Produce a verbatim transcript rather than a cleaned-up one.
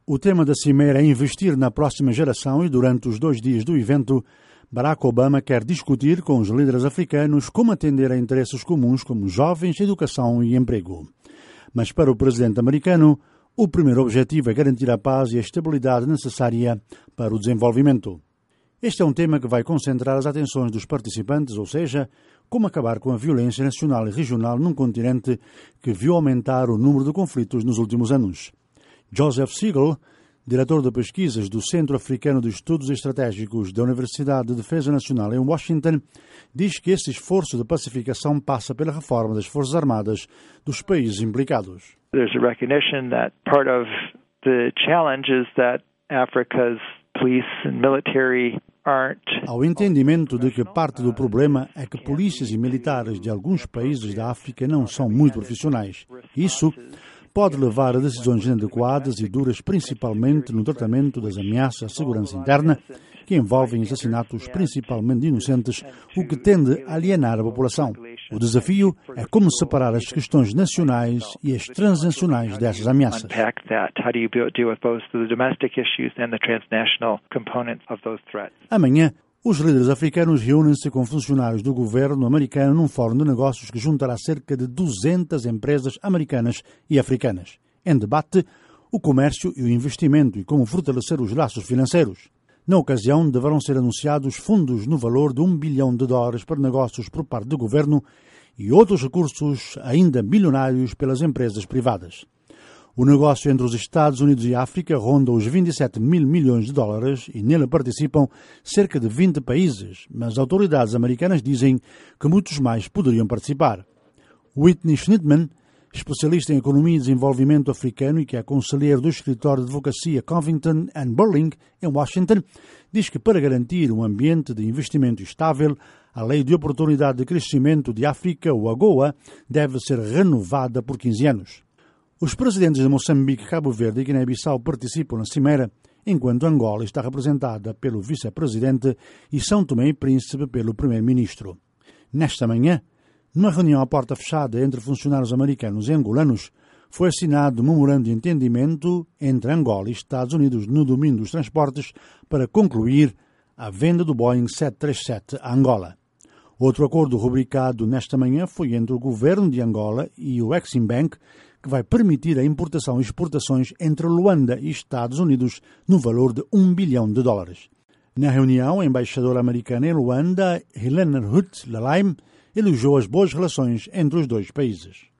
O tema da cimeira é investir na próxima geração e durante os dois dias do evento, Barack Obama quer discutir com os líderes africanos como atender a interesses comuns como jovens, educação e emprego. Mas para o presidente americano, o primeiro objetivo é garantir a paz e a estabilidade necessária para o desenvolvimento. Este é um tema que vai concentrar as atenções dos participantes, ou seja, como acabar com a violência nacional e regional num continente que viu aumentar o número de conflitos nos últimos anos. Joseph Siegel, diretor de pesquisas do Centro Africano de Estudos Estratégicos da Universidade de Defesa Nacional em Washington, diz que esse esforço de pacificação passa pela reforma das Forças Armadas dos países implicados. There's a recognition that part of the challenge is that Africa's police and military aren't. Ao entendimento de que parte do problema é que polícias e militares de alguns países da África não são muito profissionais. Isso pode levar a decisões inadequadas e duras, principalmente no tratamento das ameaças à segurança interna, que envolvem assassinatos principalmente de inocentes, o que tende a alienar a população. O desafio é como separar as questões nacionais e as transnacionais dessas ameaças. Amanhã, os líderes africanos reúnem-se com funcionários do governo americano num fórum de negócios que juntará cerca de duzentas empresas americanas e africanas. Em debate, o comércio e o investimento e como fortalecer os laços financeiros. Na ocasião, deverão ser anunciados fundos no valor de um bilhão de dólares para negócios por parte do governo e outros recursos ainda bilionários pelas empresas privadas. O negócio entre os Estados Unidos e a África ronda os vinte e sete mil milhões de dólares e nele participam cerca de vinte países, mas autoridades americanas dizem que muitos mais poderiam participar. Whitney Schnittman, especialista em economia e desenvolvimento africano e que é conselheiro do escritório de advocacia Covington and Burling, em Washington, diz que para garantir um ambiente de investimento estável, a Lei de Oportunidade de Crescimento de África, o AGOA, deve ser renovada por quinze anos. Os presidentes de Moçambique, Cabo Verde e Guiné-Bissau participam na cimeira, enquanto Angola está representada pelo vice-presidente e São Tomé e Príncipe pelo primeiro-ministro. Nesta manhã, numa reunião à porta fechada entre funcionários americanos e angolanos, foi assinado um memorando de entendimento entre Angola e Estados Unidos no domínio dos transportes para concluir a venda do Boeing sete três sete a Angola. Outro acordo rubricado nesta manhã foi entre o governo de Angola e o Exim Bank, que vai permitir a importação e exportações entre Luanda e Estados Unidos no valor de um bilhão de dólares. Na reunião, a embaixadora americana em Luanda, Helena Ruth Lalaim, elogiou as boas relações entre os dois países.